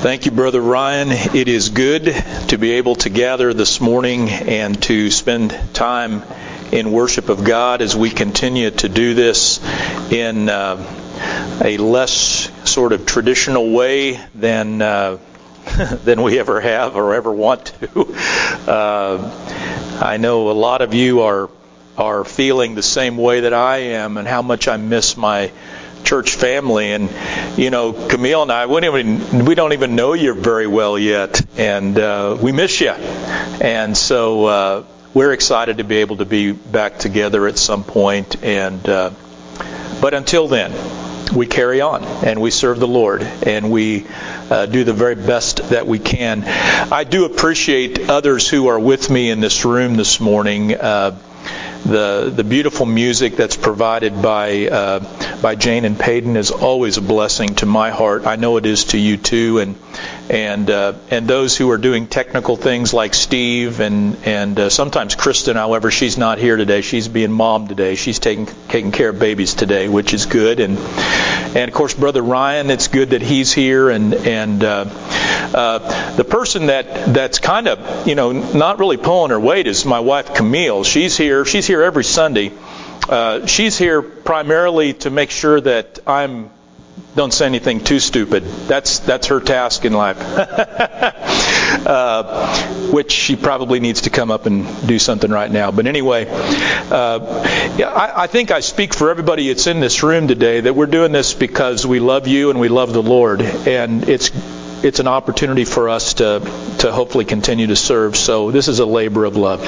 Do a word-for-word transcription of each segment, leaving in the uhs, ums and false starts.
Thank you, Brother Ryan. It is good to be able to gather this morning and to spend time in worship of God as we continue to do this in uh, a less sort of traditional way than uh, than we ever have or ever want to. Uh, I know a lot of you are are feeling the same way that I am, and how much I miss my church family. And you know, Camille and I, we don't even, we don't even know you very well yet, and uh, we miss you. And so uh, we're excited to be able to be back together at some point. And uh, but until then, we carry on and we serve the Lord, and we uh, do the very best that we can. I do appreciate others who are with me in this room this morning. Uh, The the beautiful music that's provided by uh, by Jane and Peyton is always a blessing to my heart. I know it is to you too, and and uh, and those who are doing technical things like Steve and and uh, sometimes Kristen. However, she's not here today. She's being mom today. She's taking taking care of babies today, which is good. And and of course, Brother Ryan. It's good that he's here. And and uh, uh, the person that that's kind of you know not really pulling her weight is my wife Camille. She's here. She's here every Sunday. Uh, she's here primarily to make sure that I'm don't say anything too stupid. That's that's her task in life. uh, which she probably needs to come up and do something right now. But anyway, uh, yeah, I, I think I speak for everybody that's in this room today that we're doing this because we love you and we love the Lord, and it's it's an opportunity for us to to hopefully continue to serve. So this is a labor of love.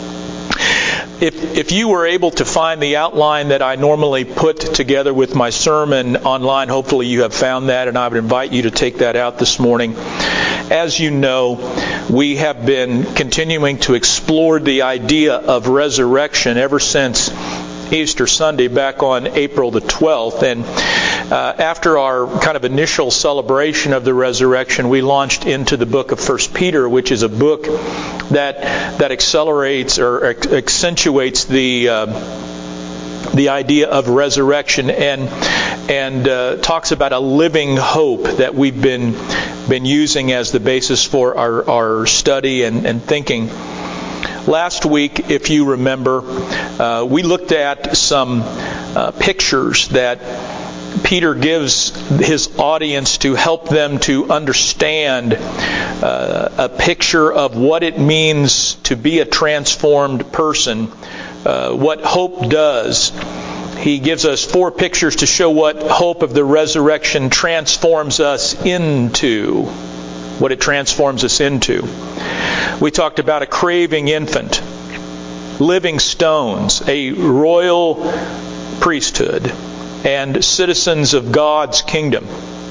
If if you were able to find the outline that I normally put together with my sermon online, hopefully you have found that, and I would invite you to take that out this morning. As you know, we have been continuing to explore the idea of resurrection ever since Easter Sunday back on April the twelfth. And uh, after our kind of initial celebration of the resurrection, we launched into the book of First Peter, which is a book that that accelerates or accentuates the uh, the idea of resurrection, and and uh, talks about a living hope that we've been been using as the basis for our, our study and, and thinking. Last week, if you remember, uh, we looked at some uh, pictures that Peter gives his audience to help them to understand uh, a picture of what it means to be a transformed person, uh, what hope does. He gives us four pictures to show what hope of the resurrection transforms us into, what it transforms us into. We talked about a craving infant, living stones, a royal priesthood, and citizens of God's kingdom.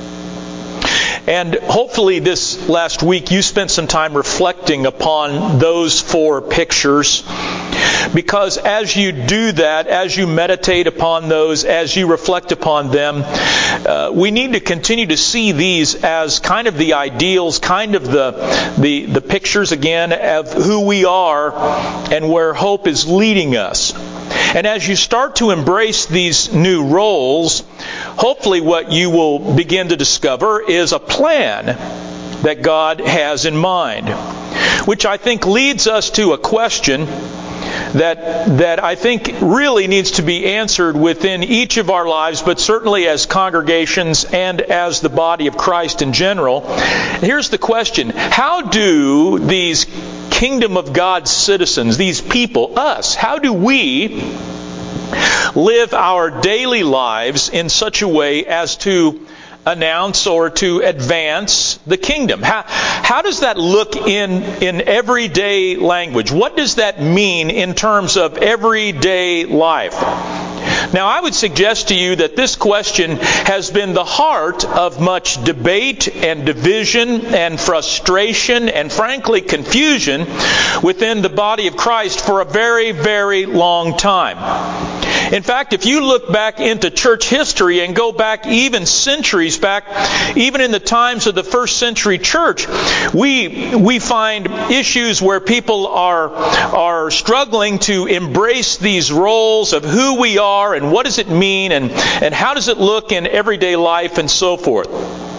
And hopefully this last week you spent some time reflecting upon those four pictures, because as you do that, as you meditate upon those, as you reflect upon them, uh, we need to continue to see these as kind of the ideals, kind of the, the, the pictures again of who we are and where hope is leading us. And as you start to embrace these new roles, hopefully what you will begin to discover is a plan that God has in mind, which I think leads us to a question that that I think really needs to be answered within each of our lives, but certainly as congregations and as the body of Christ in general. Here's the question: how do these kingdom of God citizens, these people, us, how do we live our daily lives in such a way as to announce or to advance the kingdom? How, how does that look in, in everyday language? What does that mean in terms of everyday life? Now, I would suggest to you that this question has been the heart of much debate and division and frustration and, frankly, confusion within the body of Christ for a very, very long time. In fact, if you look back into church history and go back even centuries back, even in the times of the first century church, we we find issues where people are are struggling to embrace these roles of who we are and what does it mean and, and how does it look in everyday life and so forth.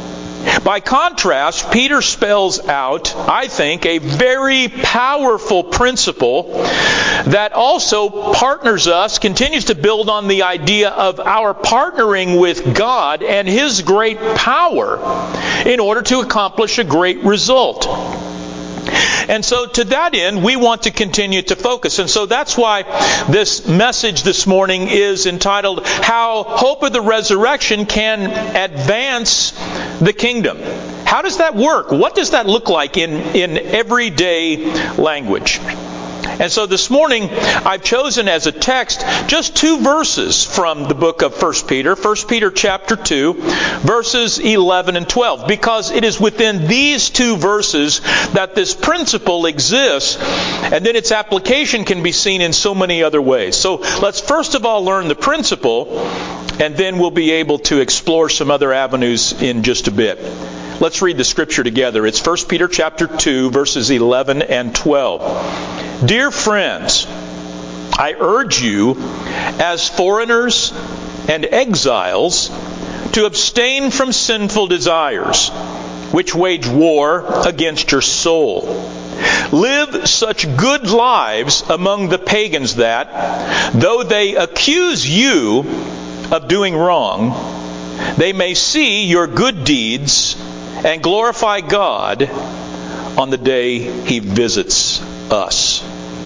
By contrast, Peter spells out, I think, a very powerful principle that also partners us, continues to build on the idea of our partnering with God and His great power in order to accomplish a great result. And so to that end, we want to continue to focus. And so that's why this message this morning is entitled, How Hope of the Resurrection Can Advance the Kingdom. How does that work? What does that look like in, in everyday language? And so this morning, I've chosen as a text just two verses from the book of First Peter, First Peter chapter two, verses eleven and twelve, because it is within these two verses that this principle exists, and then its application can be seen in so many other ways. So let's first of all learn the principle, and then we'll be able to explore some other avenues in just a bit. Let's read the scripture together. It's First Peter chapter two, verses eleven and twelve. Dear friends, I urge you, as foreigners and exiles, to abstain from sinful desires, which wage war against your soul. Live such good lives among the pagans that, though they accuse you of doing wrong, they may see your good deeds and glorify God on the day He visits us.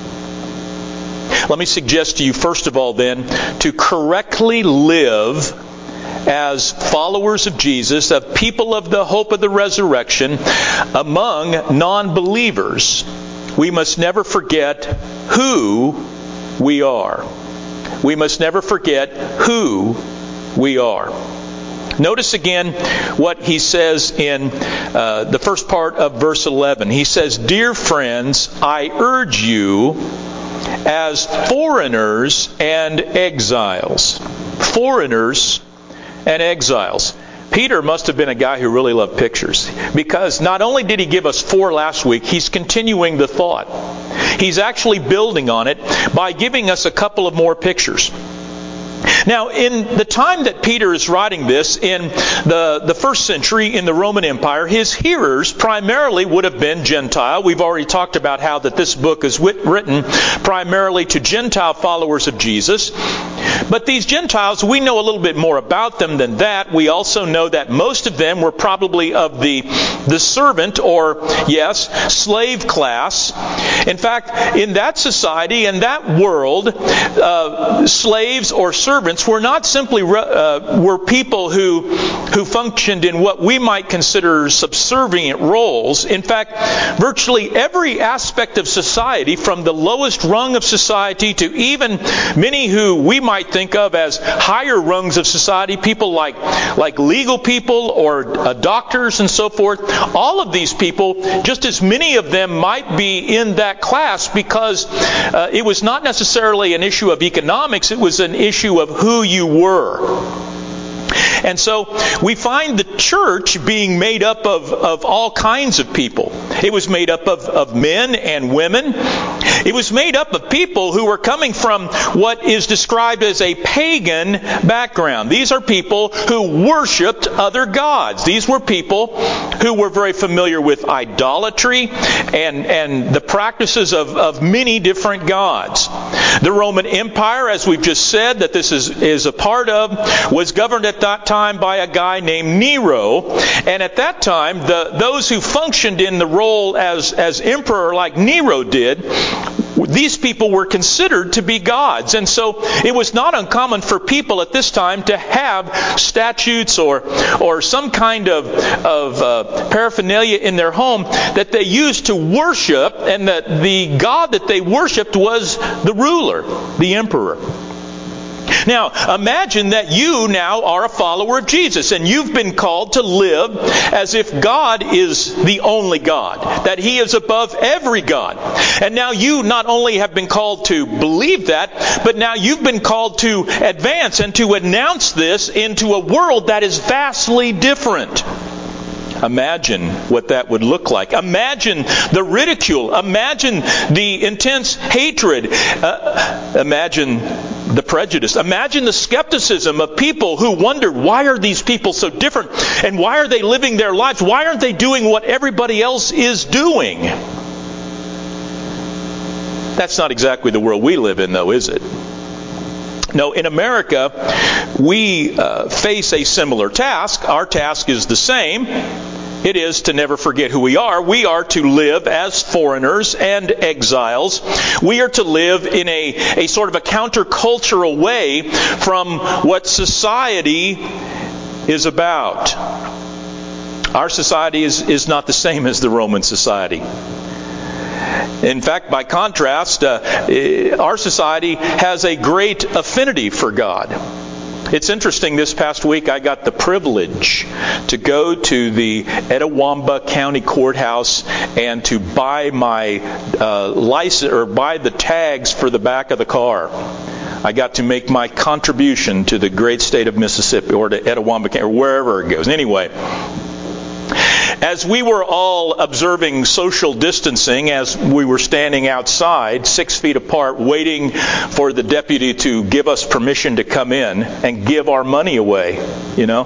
Let me suggest to you, first of all, then, to correctly live as followers of Jesus, of people of the hope of the resurrection, among non-believers. We must never forget who we are. We must never forget who we are. Notice again what he says in uh, the first part of verse eleven. He says, Dear friends, I urge you as foreigners and exiles. Foreigners and exiles. Peter must have been a guy who really loved pictures, because not only did he give us four last week, he's continuing the thought. He's actually building on it by giving us a couple of more pictures. Now, in the time that Peter is writing this, in the, the first century in the Roman Empire, his hearers primarily would have been Gentile. We've already talked about how that this book is wit- written primarily to Gentile followers of Jesus. But these Gentiles, we know a little bit more about them than that. We also know that most of them were probably of the, the servant or, yes, slave class. In fact, in that society, in that world, uh, slaves or servants were not simply uh, were people who who functioned in what we might consider subservient roles. In fact, virtually every aspect of society, from the lowest rung of society to even many who we might think of as higher rungs of society, people like like legal people or uh, doctors and so forth, all of these people, just as many of them might be in that class, because uh, it was not necessarily an issue of economics, it was an issue of who you were. And so we find the church being made up of, of all kinds of people. It was made up of, of men and women. It was made up of people who were coming from what is described as a pagan background. These are people who worshipped other gods. These were people who were very familiar with idolatry and, and the practices of, of many different gods. The Roman Empire, as we've just said, that this is, is a part of, was governed at that time by a guy named Nero. And at that time, the, those who functioned in the role as, as emperor like Nero did, these people were considered to be gods. And so it was not uncommon for people at this time to have statutes or or some kind of, of uh, paraphernalia in their home that they used to worship, and that the god that they worshipped was the ruler, the emperor. Now, imagine that you now are a follower of Jesus, and you've been called to live as if God is the only God, that He is above every God. And now you not only have been called to believe that, but now you've been called to advance and to announce this into a world that is vastly different. Imagine what that would look like. Imagine the ridicule. Imagine the intense hatred. Uh, imagine the prejudice. Imagine the skepticism of people who wondered, why are these people so different? And why are they living their lives? Why aren't they doing what everybody else is doing? That's not exactly the world we live in, though, is it? No, in America, we uh, face a similar task. Our task is the same. It is to never forget who we are. We are to live as foreigners and exiles. We are to live in a, a sort of a countercultural way from what society is about. Our society is, is not the same as the Roman society. In fact, by contrast, uh, our society has a great affinity for God. It's interesting, this past week I got the privilege to go to the Etowah County Courthouse and to buy my uh, license or buy the tags for the back of the car. I got to make my contribution to the great state of Mississippi, or to Etowah County, or wherever it goes. Anyway, as we were all observing social distancing, as we were standing outside, six feet apart, waiting for the deputy to give us permission to come in and give our money away, you know.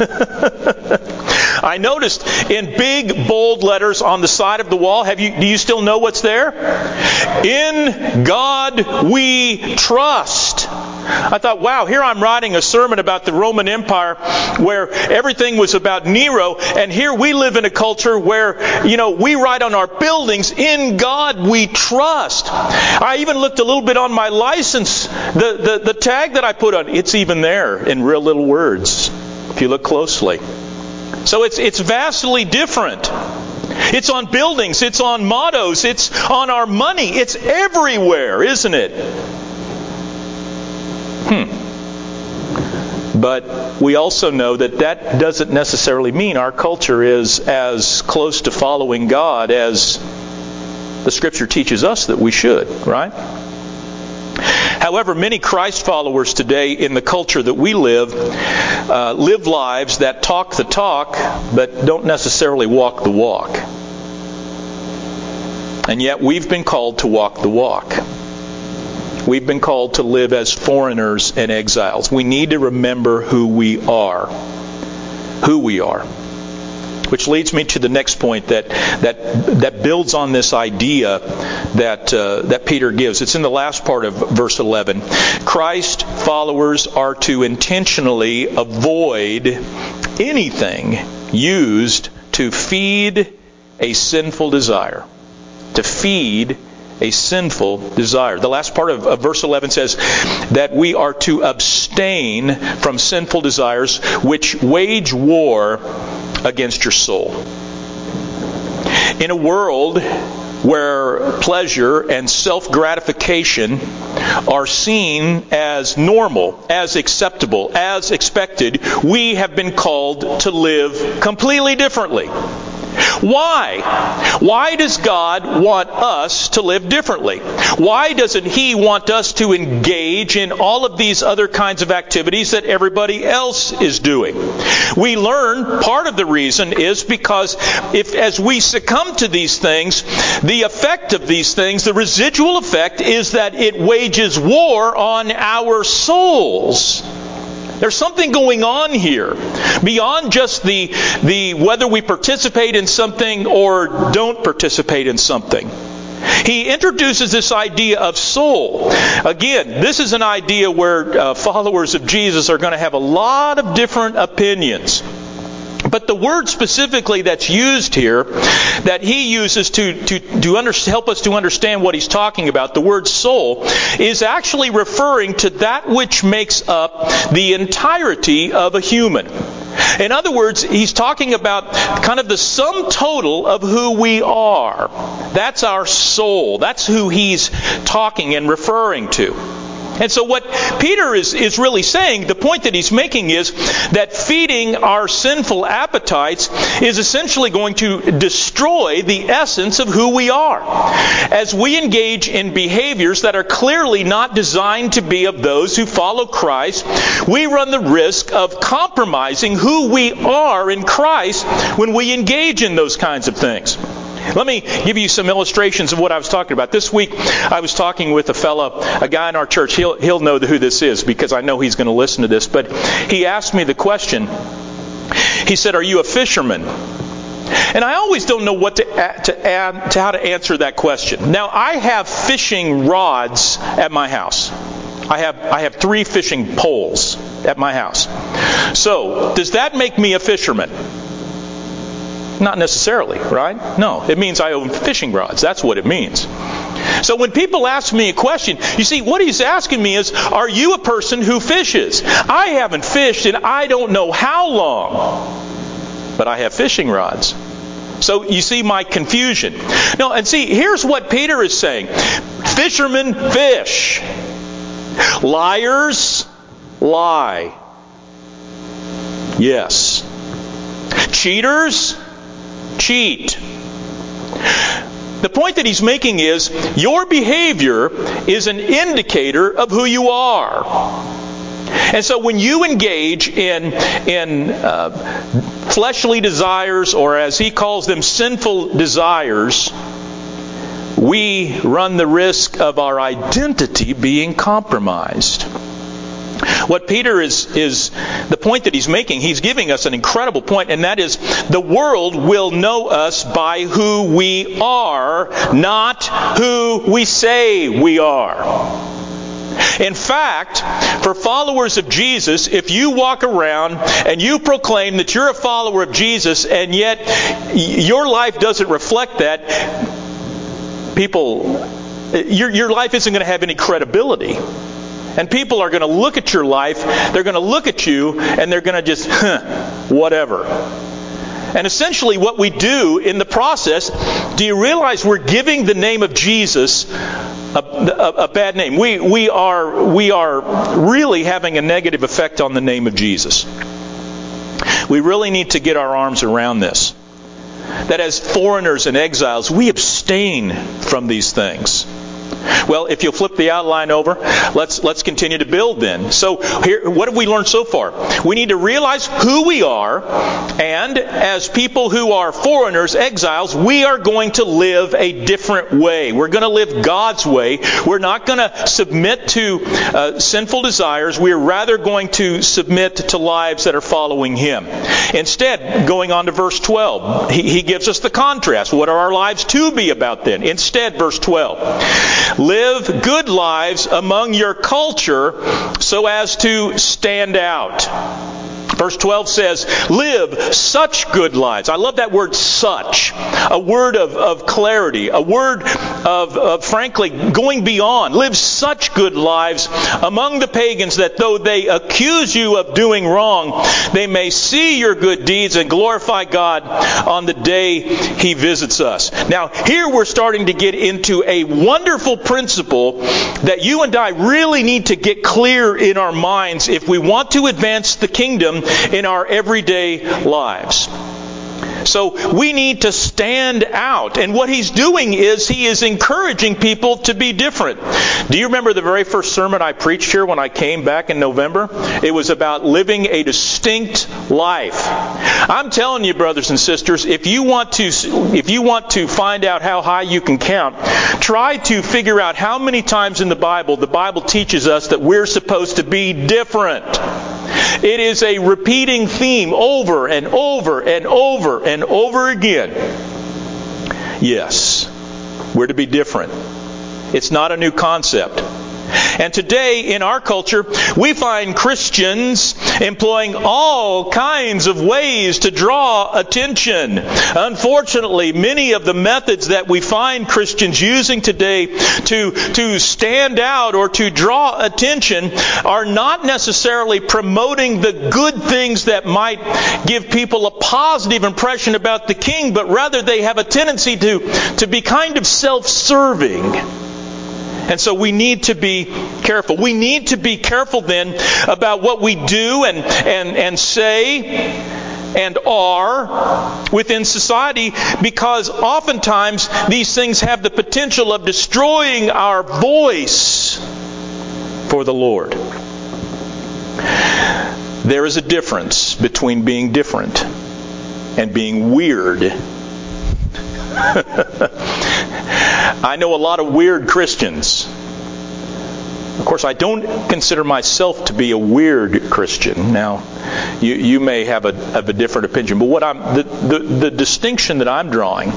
I noticed in big, bold letters on the side of the wall, have you, do you still know what's there? In God we trust. I thought, wow, here I'm writing a sermon about the Roman Empire where everything was about Nero, and here we live in a culture where, you know, we write on our buildings, in God we trust. I even looked a little bit on my license, the, the, the tag that I put on, it's even there in real little words, if you look closely. So it's it's vastly different. It's on buildings, it's on mottos, it's on our money, it's everywhere, isn't it? Hmm. But we also know that that doesn't necessarily mean our culture is as close to following God as the Scripture teaches us that we should, right? However, many Christ followers today in the culture that we live uh, live lives that talk the talk but don't necessarily walk the walk. And yet we've been called to walk the walk. We've been called to live as foreigners and exiles. We need to remember who we are. Who we are. Which leads me to the next point that that that builds on this idea that uh, that Peter gives. It's in the last part of verse eleven. Christ followers are to intentionally avoid anything used to feed a sinful desire. To feed a sinful desire. The last part of, of verse eleven says that we are to abstain from sinful desires which wage war against your soul. In a world where pleasure and self-gratification are seen as normal, as acceptable, as expected, we have been called to live completely differently. Why? Why does God want us to live differently? Why doesn't He want us to engage in all of these other kinds of activities that everybody else is doing? We learn part of the reason is because if as we succumb to these things, the effect of these things, the residual effect is that it wages war on our souls. There's something going on here beyond just the, the whether we participate in something or don't participate in something. He introduces this idea of soul. Again, this is an idea where uh, followers of Jesus are going to have a lot of different opinions. But the word specifically that's used here, that he uses to, to, to under, help us to understand what he's talking about, the word soul, is actually referring to that which makes up the entirety of a human. In other words, he's talking about kind of the sum total of who we are. That's our soul. That's who he's talking and referring to. And so what Peter is, is really saying, the point that he's making is that feeding our sinful appetites is essentially going to destroy the essence of who we are. As we engage in behaviors that are clearly not designed to be of those who follow Christ, we run the risk of compromising who we are in Christ when we engage in those kinds of things. Let me give you some illustrations of what I was talking about. This week, I was talking with a fellow, a guy in our church. He'll, he'll know who this is because I know he's going to listen to this. But he asked me the question. He said, "Are you a fisherman?" And I always don't know what to add, to add to how to answer that question. Now, I have fishing rods at my house. I have I have three fishing poles at my house. So, does that make me a fisherman? Not necessarily, right? No, it means I own fishing rods. That's what it means. So when people ask me a question, you see, what he's asking me is, are you a person who fishes? I haven't fished in I don't know how long, but I have fishing rods. So you see my confusion. No, and see, here's what Peter is saying. Fishermen fish. Liars lie. Yes. Cheaters cheat. The point that he's making is your behavior is an indicator of who you are. And so when you engage in, in uh, fleshly desires, or as he calls them, sinful desires, we run the risk of our identity being compromised. What Peter is, is the point that he's making, he's giving us an incredible point, and that is the world will know us by who we are, not who we say we are. In fact, for followers of Jesus, if you walk around and you proclaim that you're a follower of Jesus, and yet your life doesn't reflect that, people, your, your life isn't going to have any credibility. And people are going to look at your life, they're going to look at you, and they're going to just, huh, whatever. And essentially what we do in the process, do you realize we're giving the name of Jesus a, a, a bad name? We, we, are, we are really having a negative effect on the name of Jesus. We really need to get our arms around this. That as foreigners and exiles, we abstain from these things. Well, if you'll flip the outline over, let's let's continue to build then. So here, what have we learned so far? We need to realize who we are, and as people who are foreigners, exiles, we are going to live a different way. We're going to live God's way. We're not going to submit to uh, sinful desires. We're rather going to submit to lives that are following Him. Instead, going on to verse twelve, he, he gives us the contrast. What are our lives to be about then? Instead, verse twelve. Live good lives among your culture so as to stand out. Verse twelve says, live such good lives. I love that word such. A word of, of clarity. A word of, of, frankly, going beyond. Live such good lives among the pagans that though they accuse you of doing wrong, they may see your good deeds and glorify God on the day He visits us. Now, here we're starting to get into a wonderful principle that you and I really need to get clear in our minds if we want to advance the kingdom in our everyday lives. So we need to stand out. And what he's doing is he is encouraging people to be different. Do you remember the very first sermon I preached here when I came back in November? It was about living a distinct life. I'm telling you, brothers and sisters, if you want to if you want to find out how high you can count, try to figure out how many times in the Bible the Bible teaches us that we're supposed to be different. It is a repeating theme over and over and over and over again. Yes, we're to be different. It's not a new concept. And today, in our culture, we find Christians employing all kinds of ways to draw attention. Unfortunately, many of the methods that we find Christians using today to, to stand out or to draw attention are not necessarily promoting the good things that might give people a positive impression about the King, but rather they have a tendency to, to be kind of self-serving. And so we need to be careful. We need to be careful then about what we do and, and, and say and are within society, because oftentimes these things have the potential of destroying our voice for the Lord. There is a difference between being different and being weird. I know a lot of weird Christians. Of course, I don't consider myself to be a weird Christian. Now, you, you may have a, have a different opinion, but what I'm the, the, the distinction that I'm drawing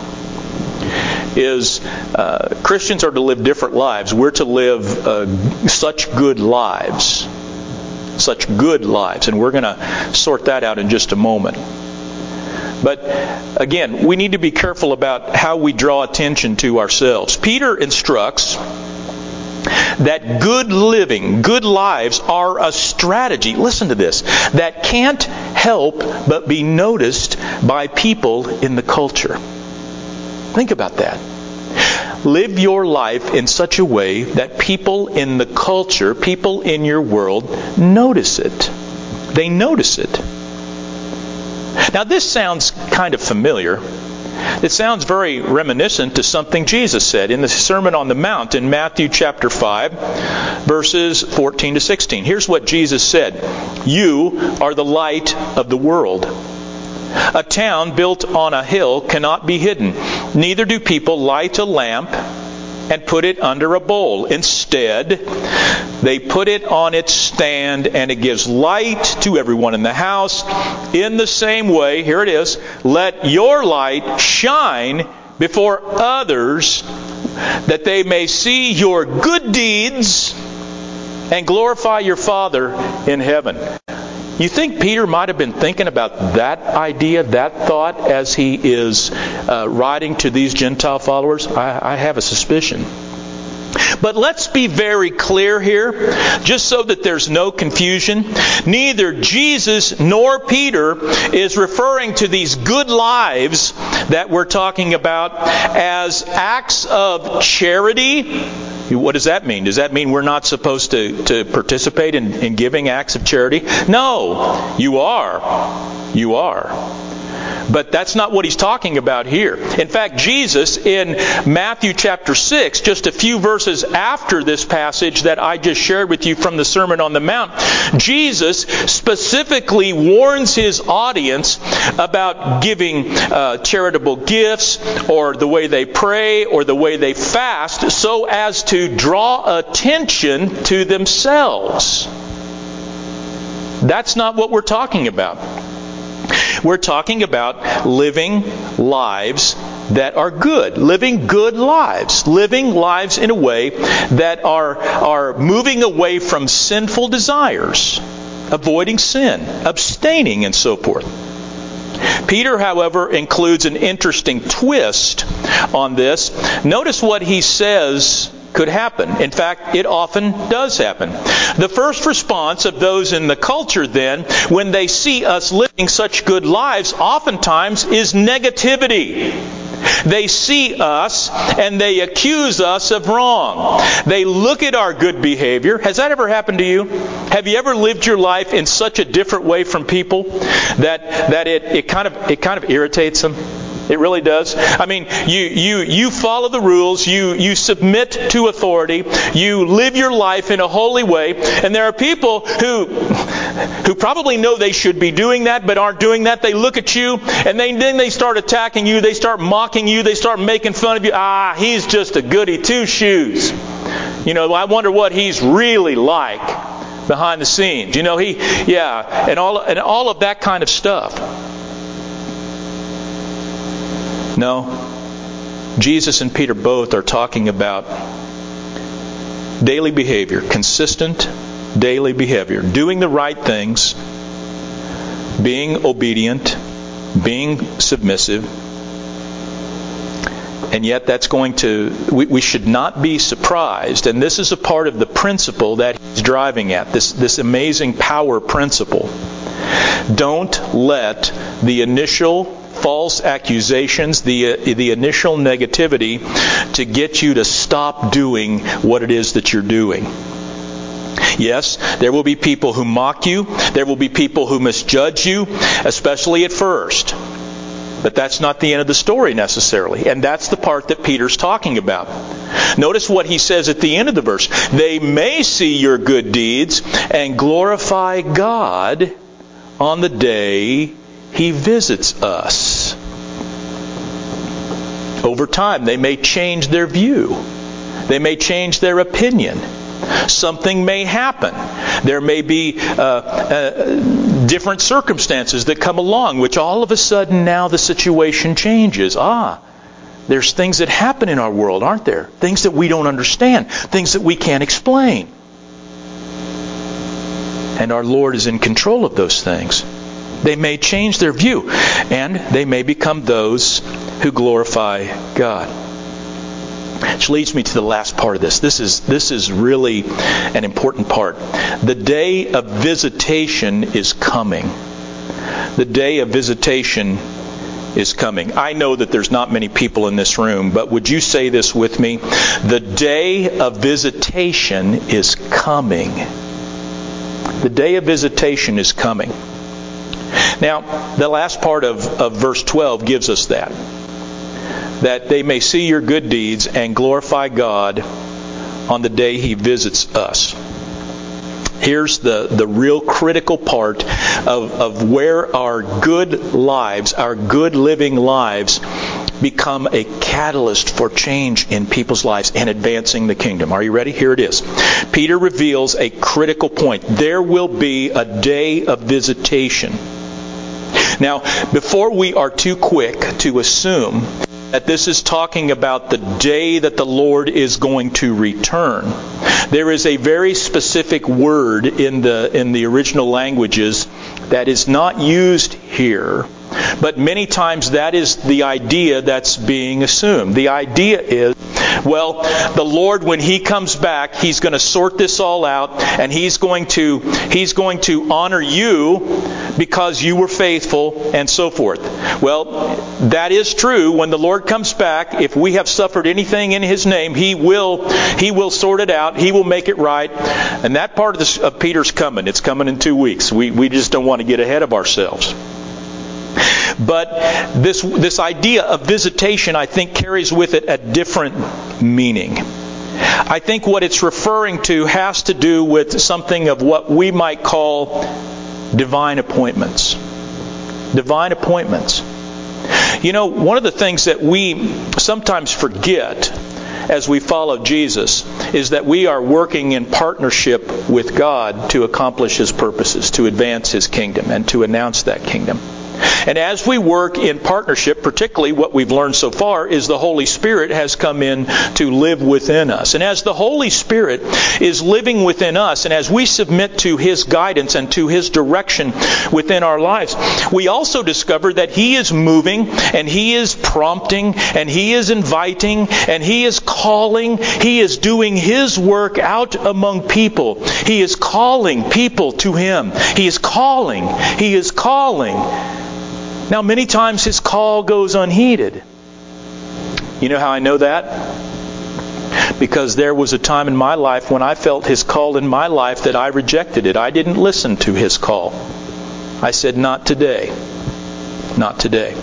is uh, Christians are to live different lives. We're to live uh, such good lives. Such good lives. And we're going to sort that out in just a moment. But again, we need to be careful about how we draw attention to ourselves. Peter instructs that good living, good lives are a strategy, listen to this, that can't help but be noticed by people in the culture. Think about that. Live your life in such a way that people in the culture, people in your world, notice it. They notice it. Now this sounds kind of familiar. It sounds very reminiscent to something Jesus said in the Sermon on the Mount in Matthew chapter five, verses fourteen to sixteen. Here's what Jesus said. You are the light of the world. A town built on a hill cannot be hidden. Neither do people light a lamp and put it under a bowl. Instead, they put it on its stand, and it gives light to everyone in the house. In the same way, here it is, let your light shine before others, that they may see your good deeds and glorify your Father in heaven. You think Peter might have been thinking about that idea, that thought, as he is uh, writing to these Gentile followers? I, I have a suspicion. But let's be very clear here, just so that there's no confusion. Neither Jesus nor Peter is referring to these good lives that we're talking about as acts of charity. What does that mean? Does that mean we're not supposed to, to participate in, in giving acts of charity? No, you are. You are. But that's not what he's talking about here. In fact, Jesus in Matthew chapter six, just a few verses after this passage that I just shared with you from the Sermon on the Mount, Jesus specifically warns his audience about giving uh, charitable gifts, or the way they pray, or the way they fast, so as to draw attention to themselves. That's not what we're talking about. We're talking about living lives that are good. Living good lives. Living lives in a way that are, are moving away from sinful desires. Avoiding sin. Abstaining and so forth. Peter, however, includes an interesting twist on this. Notice what he says could happen. In fact, it often does happen. The first response of those in the culture then, when they see us living such good lives, oftentimes is negativity. They see us and they accuse us of wrong. They look at our good behavior. Has that ever happened to you? Have you ever lived your life in such a different way from people that that it, it kind of it kind of irritates them? It really does. I mean, you you you follow the rules, you you submit to authority, you live your life in a holy way, and there are people who who probably know they should be doing that but aren't doing that. They look at you and they then they start attacking you, they start mocking you, they start making fun of you. Ah, he's just a goody two-shoes. You know, I wonder what he's really like behind the scenes. You know, he yeah, and all and all of that kind of stuff. No, Jesus and Peter both are talking about daily behavior, consistent daily behavior, doing the right things, being obedient, being submissive. And yet that's going to, we, we should not be surprised, and this is a part of the principle that he's driving at, this, this amazing power principle. Don't let the initial false accusations, the uh, the initial negativity to get you to stop doing what it is that you're doing. Yes, there will be people who mock you. There will be people who misjudge you, especially at first. But that's not the end of the story necessarily. And that's the part that Peter's talking about. Notice what he says at the end of the verse. They may see your good deeds and glorify God on the day He visits us. Over time, they may change their view. They may change their opinion. Something may happen. There may be uh, uh, different circumstances that come along, which all of a sudden now the situation changes. Ah, there's things that happen in our world, aren't there? Things that we don't understand. Things that we can't explain. And our Lord is in control of those things. They may change their view, and they may become those who glorify God. Which leads me to the last part of this. This is this is really an important part. The day of visitation is coming. The day of visitation is coming. I know that there's not many people in this room, but would you say this with me? The day of visitation is coming. The day of visitation is coming. Now, the last part of, of verse twelve gives us that. That they may see your good deeds and glorify God on the day He visits us. Here's the, the real critical part of, of where our good lives, our good living lives, become a catalyst for change in people's lives and advancing the kingdom. Are you ready? Here it is. Peter reveals a critical point. There will be a day of visitation. Now, before we are too quick to assume that this is talking about the day that the Lord is going to return, there is a very specific word in the in the original languages that is not used here, but many times that is the idea that's being assumed. The idea is, well, the Lord, when He comes back, He's going to sort this all out, and He's going to He's going to honor you because you were faithful, and so forth. Well, that is true. When the Lord comes back, if we have suffered anything in His name, He will He will sort it out. He will make it right. And that part of, this, of Peter's coming. It's coming in two weeks. We we just don't want to get ahead of ourselves. But this this idea of visitation, I think, carries with it a different meaning. I think what it's referring to has to do with something of what we might call divine appointments. Divine appointments. You know, one of the things that we sometimes forget as we follow Jesus is that we are working in partnership with God to accomplish His purposes, to advance His kingdom, and to announce that kingdom. And as we work in partnership, particularly what we've learned so far is the Holy Spirit has come in to live within us. And as the Holy Spirit is living within us, and as we submit to His guidance and to His direction within our lives, we also discover that He is moving, and He is prompting, and He is inviting, and He is calling. He is doing His work out among people. He is calling people to Him. He is calling. He is calling. Now, many times His call goes unheeded. You know how I know that? Because there was a time in my life when I felt His call in my life that I rejected it. I didn't listen to His call. I said, not today. Not today.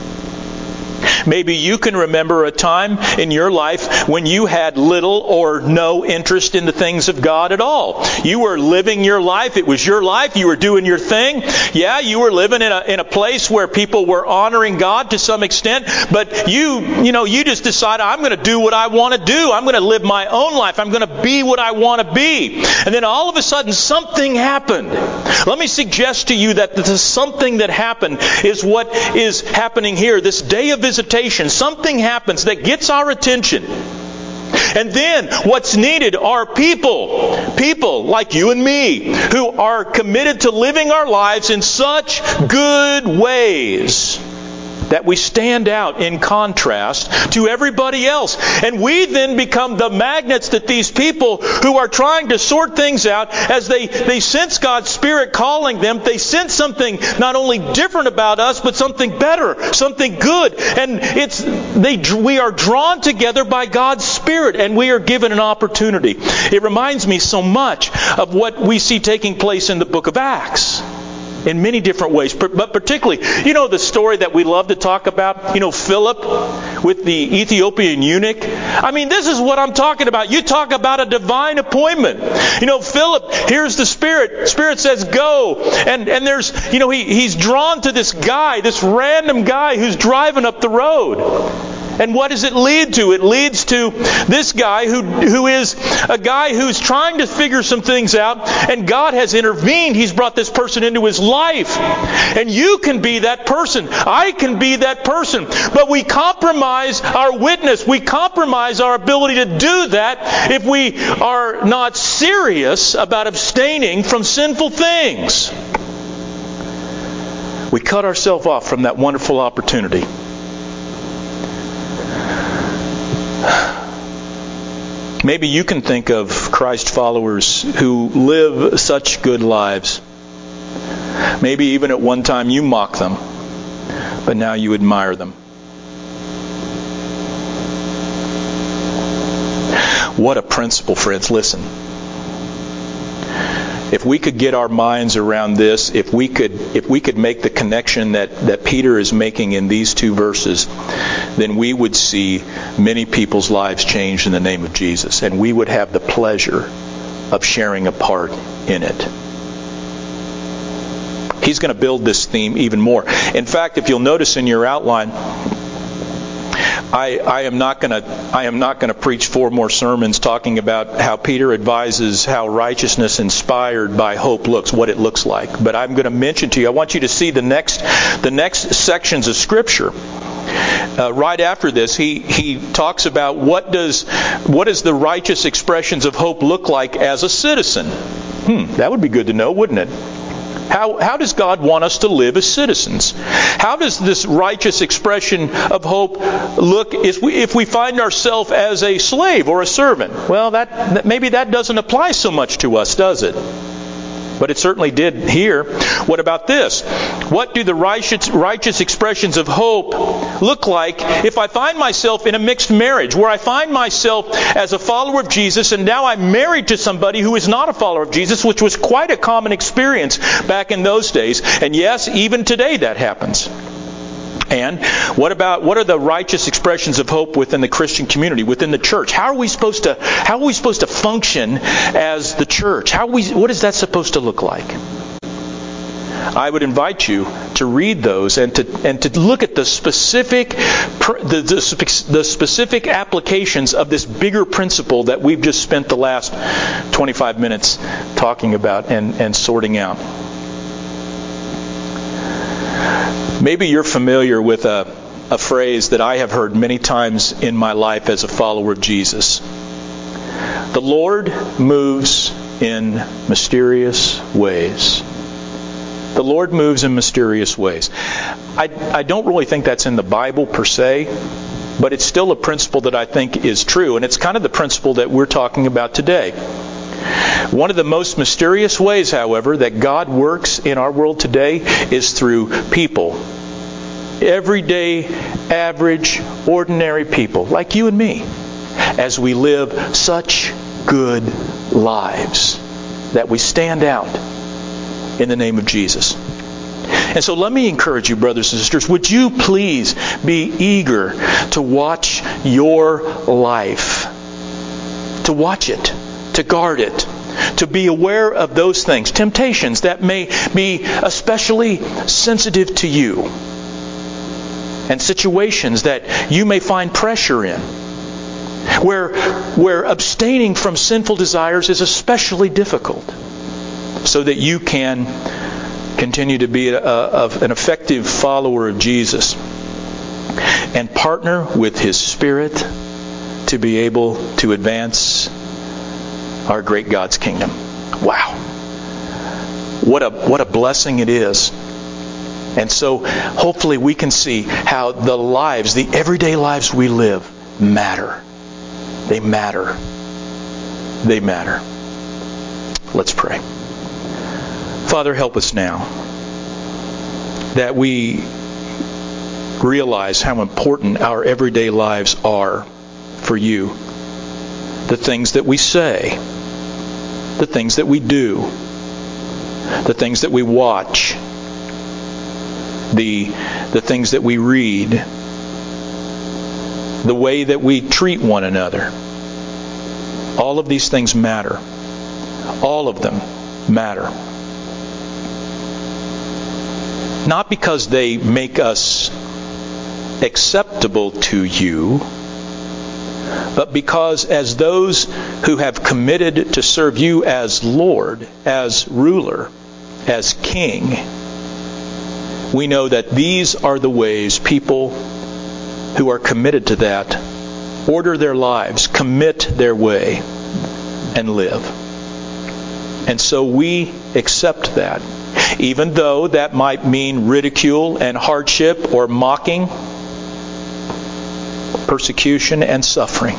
Maybe you can remember a time in your life when you had little or no interest in the things of God at all. You were living your life. It was your life. You were doing your thing. Yeah, you were living in a in a place where people were honoring God to some extent, but you, you know, you just decided, I'm going to do what I want to do. I'm going to live my own life. I'm going to be what I want to be. And then all of a sudden something happened. Let me suggest to you that the something that happened is what is happening here. This day of visitation, something happens that gets our attention. And then what's needed are people, people like you and me, who are committed to living our lives in such good ways that we stand out in contrast to everybody else. And we then become the magnets that these people who are trying to sort things out, as they, they sense God's Spirit calling them, they sense something not only different about us, but something better, something good. And it's they we are drawn together by God's Spirit, and we are given an opportunity. It reminds me so much of what we see taking place in the book of Acts. In many different ways, but particularly, you know the story that we love to talk about, you know, Philip with the Ethiopian eunuch. I mean, this is what I'm talking about. You talk about a divine appointment. You know, Philip hears the Spirit. Spirit says, go. And and there's, you know, he, he's drawn to this guy, this random guy who's driving up the road. And what does it lead to? It leads to this guy who, who is a guy who's trying to figure some things out, and God has intervened. He's brought this person into his life. And you can be that person. I can be that person. But we compromise our witness. We compromise our ability to do that if we are not serious about abstaining from sinful things. We cut ourselves off from that wonderful opportunity. Maybe you can think of Christ followers who live such good lives. Maybe even at one time you mock them, but now you admire them. What a principle, friends. Listen. If we could get our minds around this, if we could if we could make the connection that, that Peter is making in these two verses, then we would see many people's lives changed in the name of Jesus. And we would have the pleasure of sharing a part in it. He's going to build this theme even more. In fact, if you'll notice in your outline, I, I am not going to I am not going to preach four more sermons talking about how Peter advises how righteousness inspired by hope looks, what it looks like. But I'm going to mention to you, I want you to see the next the next sections of Scripture. Uh, right after this, he he talks about what does what does the righteous expressions of hope look like as a citizen. Hmm, that would be good to know, wouldn't it? How, how does God want us to live as citizens? How does this righteous expression of hope look if we, if we find ourselves as a slave or a servant? Well, that maybe that doesn't apply so much to us, does it? But it certainly did here. What about this? What do the righteous, righteous expressions of hope look like if I find myself in a mixed marriage, where I find myself as a follower of Jesus and now I'm married to somebody who is not a follower of Jesus, which was quite a common experience back in those days. And yes, even today that happens. And what about what are the righteous expressions of hope within the Christian community, within the church? How are we supposed to how are we supposed to function as the church? How are we what is that supposed to look like? I would invite you to read those and to and to look at the specific the, the, the specific applications of this bigger principle that we've just spent the last twenty-five minutes talking about and, and sorting out. Maybe you're familiar with a, a phrase that I have heard many times in my life as a follower of Jesus. The Lord moves in mysterious ways. The Lord moves in mysterious ways. I, I don't really think that's in the Bible per se, but it's still a principle that I think is true, and it's kind of the principle that we're talking about today. One of the most mysterious ways, however, that God works in our world today is through people. Everyday, average, ordinary people, like you and me, as we live such good lives that we stand out in the name of Jesus. And so let me encourage you, brothers and sisters, would you please be eager to watch your life, to watch it, to guard it, to be aware of those things, temptations that may be especially sensitive to you, and situations that you may find pressure in, where, where abstaining from sinful desires is especially difficult, so that you can continue to be a, a, an effective follower of Jesus and partner with His Spirit to be able to advance our great God's kingdom. Wow. What a what a blessing it is. And so hopefully we can see how the lives, the everyday lives we live matter. They matter. They matter. Let's pray. Father, help us now that we realize how important our everyday lives are for you. The things that we say, the things that we do, the things that we watch, the, the things that we read, the way that we treat one another. All of these things matter. All of them matter. Not because they make us acceptable to you, but because as those who have committed to serve you as Lord, as ruler, as King, we know that these are the ways people who are committed to that order their lives, commit their way, and live. And so we accept that, even though that might mean ridicule and hardship or mocking, persecution and suffering.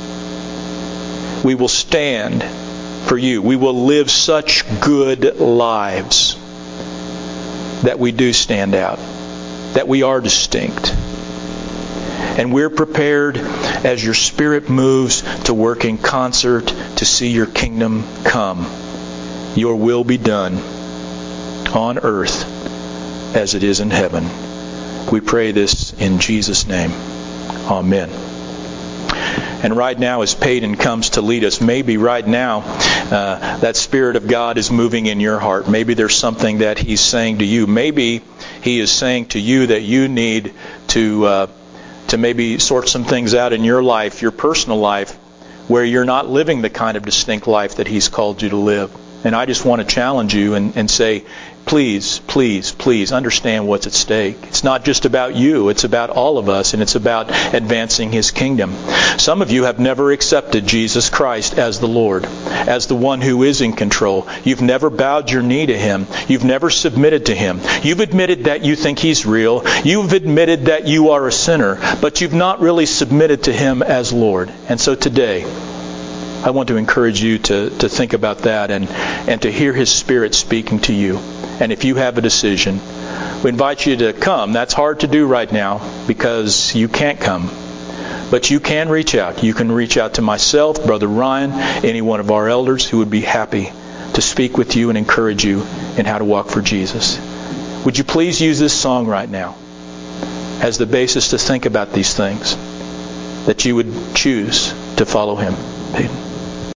We will stand for you. We will live such good lives that we do stand out, that we are distinct. And we're prepared as your Spirit moves to work in concert to see your kingdom come. Your will be done on earth as it is in heaven. We pray this in Jesus' name. Amen. And right now, as Peyton comes to lead us, maybe right now uh, that Spirit of God is moving in your heart. Maybe there's something that He's saying to you. Maybe He is saying to you that you need to uh, to maybe sort some things out in your life, your personal life, where you're not living the kind of distinct life that He's called you to live. And I just want to challenge you and, and say, please, please, please understand what's at stake. It's not just about you. It's about all of us, and it's about advancing His kingdom. Some of you have never accepted Jesus Christ as the Lord, as the one who is in control. You've never bowed your knee to Him. You've never submitted to Him. You've admitted that you think He's real. You've admitted that you are a sinner, but you've not really submitted to Him as Lord. And so today, I want to encourage you to, to think about that and, and to hear His Spirit speaking to you. And if you have a decision, we invite you to come. That's hard to do right now because you can't come. But you can reach out. You can reach out to myself, Brother Ryan, any one of our elders who would be happy to speak with you and encourage you in how to walk for Jesus. Would you please use this song right now as the basis to think about these things, that you would choose to follow Him. Peyton.